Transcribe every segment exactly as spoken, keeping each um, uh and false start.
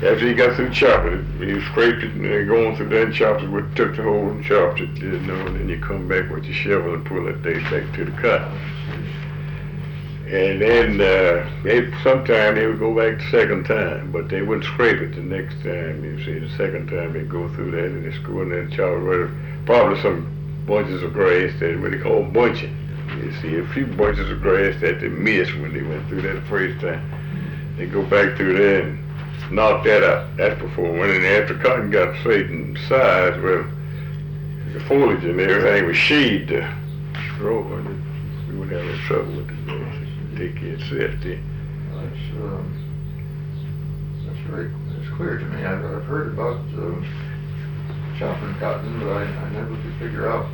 after he got through chopping it, he scraped it and then going through that and chopped it, with, took the hole and chopped it, you know, and then you come back with your shovel and pull that day back to the cotton. And then uh, they sometimes they would go back the second time, but they wouldn't scrape it the next time. You see, the second time they go through that and they go in there and chop it with probably some bunches of grass that what they call bunching. You see, a few bunches of grass that they missed when they went through that the first time. They go back through there and knock that out. That's before when and after cotton got certain size, well, the foliage and everything was shade to grow, and we wouldn't have no trouble with it. Take care of itself then. That's, um, that's very that's clear to me. I've, I've heard about uh, chopping cotton, but I, I never could figure out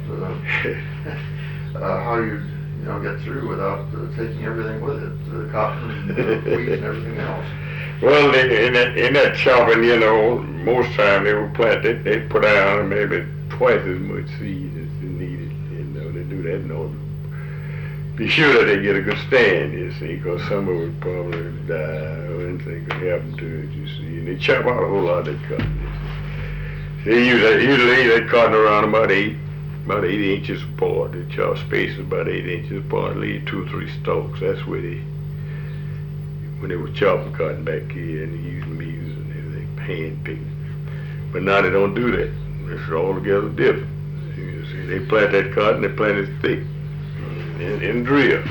uh, uh, how you you know get through without uh, taking everything with it, the cotton, and the weeds, and everything else. Well, they, in that in that chopping, you know, most time they would plant. They they put out maybe twice as much seed as they needed. You know, they do that in order. Be sure that they get a good stand, you see, because some of it probably die or anything could happen to it, you see. And they chop out a whole lot of that cotton. They usually, usually they cotton around about eight, about eight inches apart. They chop spaces about eight inches apart, leave two or three stalks. That's where they, when they were chopping cotton back here and using meals and everything, hand picking. But now they don't do that. It's altogether different. You see, they plant that cotton, they plant it thick. In, in drill,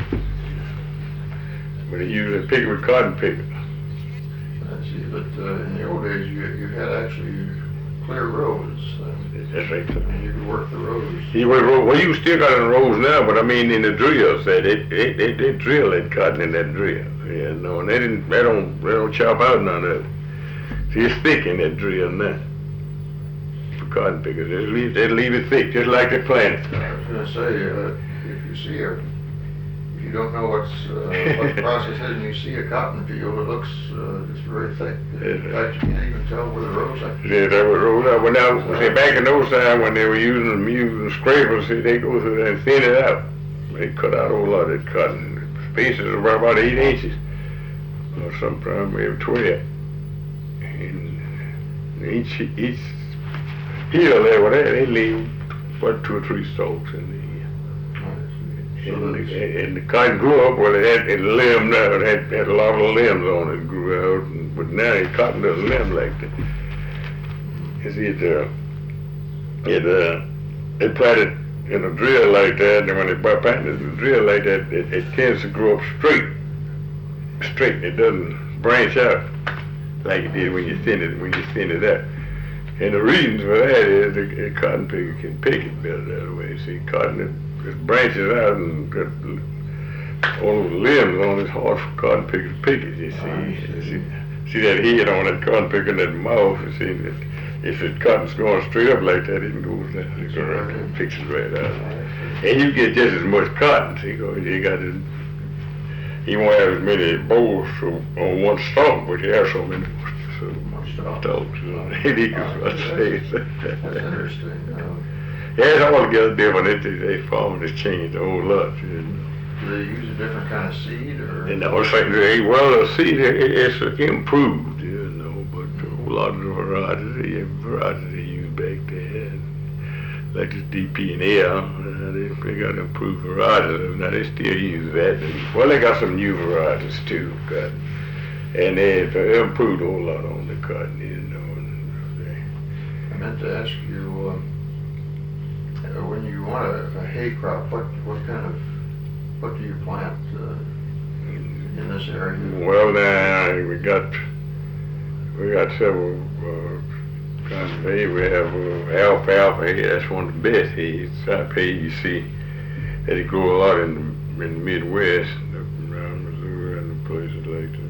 but they usually pick it with cotton picker. I see, but uh, in the old days you you had actually clear rows. Uh, That's right. And you could work the rows. You would roll, well, you still got it in rows now, but I mean in the drills, they they they, they, they drill that cotton in that drill. Yeah, no, and they didn't they don't they don't chop out none of it. See, it's thick in that drill now. For cotton pickers, they leave they leave it thick, just like they plant it. I was going to say. Uh, If you see a, if you don't know what's uh, what the process is, and you see a cotton field, it looks uh, just very thick. In fact, you can't even tell where the rows are. Yeah, they were rolled up. Well, now, see, back in those times when they were using the mules and scrapers, see, they go through there and thin it out. They cut out a whole lot of that cotton. Spaces are about, about eight inches, or sometimes maybe twelve. And each each hill there, well, they, they leave about two or three stalks in there. So And the, and the cotton grew up, well, it had a limb now, it had, had a lot of limbs on it, grew out, and, but now the cotton doesn't limb like that. You see, it, uh, it, uh, they planted in a drill like that, and when they plant it in a drill like that, it, it tends to grow up straight, straight, it doesn't branch out like it did when you thin it, when you thin it out. And the reason for that is the, the cotton picker can pick it better that way. See, cotton, it, it branches out and got all the limbs on it. It's hard for cotton picker to pick it, you see. see. See that head on that cotton picker and that mouth, you see. That if the cotton's going straight up like that, it goes down, it goes right there, picks it right out. And you get just as much cotton, see, because you got it, you won't have as many bolls on one stalk, but you have so many so stalks. It equals what I say. That's interesting. Um, Yeah, it's altogether different. It, they farming has changed a whole lot. You know. do they use a different kind of seed, or? And I was thinking, hey, well, the seed it, it's improved, you know, but a whole lot of the varieties, the varieties they used back then, like this D P and L, uh, they, they got improved varieties. Now they still use that. Well, they got some new varieties too, cotton, and they, they improved a whole lot on the cotton, you know. And they, I meant to ask you. Um, Uh, when you want a, a hay crop, what what kind of what do you plant uh, in this area? Well, now we got we got several uh, kinds of hay. We have uh, alfalfa hay. That's one of the best hay. Type hay you see that it grow a lot in the, in the Midwest, around Missouri and places like that.